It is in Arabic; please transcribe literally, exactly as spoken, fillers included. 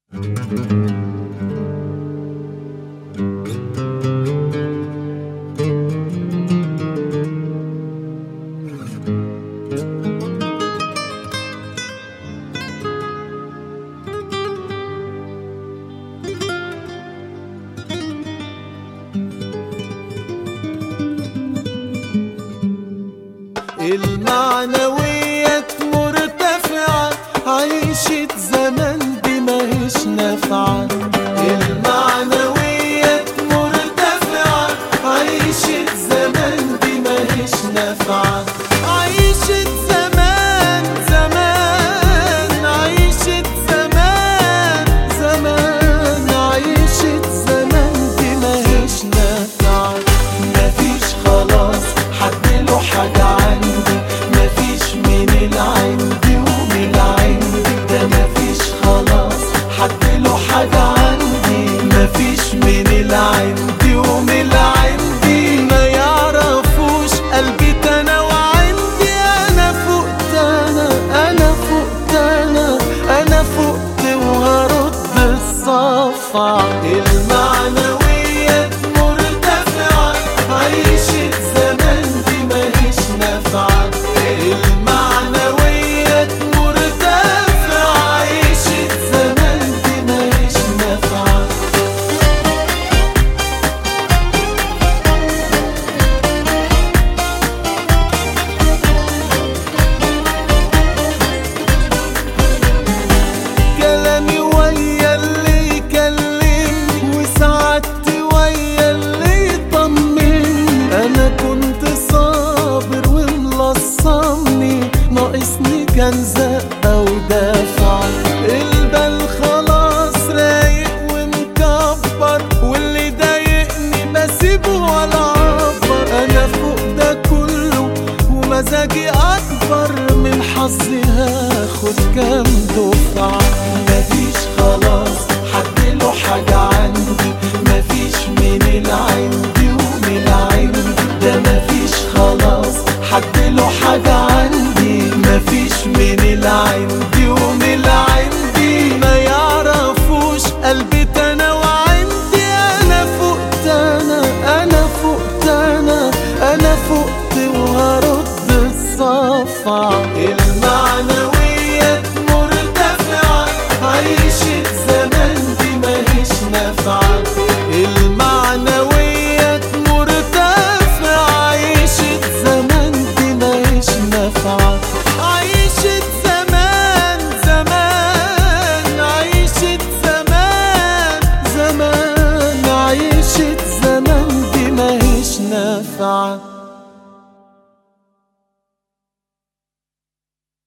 المعنويات مرتفعة، عيشة زمان دي ماهيش نافعة. المعنويات مرتفعة، عيشة زمان دي ماهيش نافعة. عيشة زمان زمان، عيشة زمان زمان، عيشة زمان دي ماهيش نافعة. مفيش خلاص حد له حاجة عندي، مفيش من العندي ومن العندي، ده مفيش خلاص حد له حاجة عندي، مفيش من العندي ومن العندي. ما يعرفوش قلبي انا وعندي، انا فقت انا انا فقت انا انا فقت وهرد الصفع. المعنويات مرتفعة، عيشة زمان دي ماهيش نافعة. المعنويات مرتفعة، عيشة زمان دي ماهيش نافعة. كلامي ويا اللي يكلمني، وسعادتي ويا اللي يطمني. انا كنت صابر وملصمني، ناقصني كان زقة ودافع. البال خلاص رايق ومكبر، واللي ضايقني بسيبه ولا عبر. انا فوق ده كله ومزاجي اكبر، من حظي هاخد كام دفعة. مفيش خلاص حد له حاجة عندي، مفيش من العندي ومن العندي، ده مفيش خلاص حد له حاجة عندي، مفيش من العندي ومن العندي. ما يعرفوش قلبي انا وعندي، انا فقت انا انا فقت انا انا فقت وهرد الصفع. المعنويات مرتفعة، عيشة زمان دي ماهيش نافعة. المعنويات مرتفعة، عيشة زمان دي ماهيش نافعة. عيشة زمان زمان، عيشة زمان زمان، عيشة زمان دي ماهيش نافعة.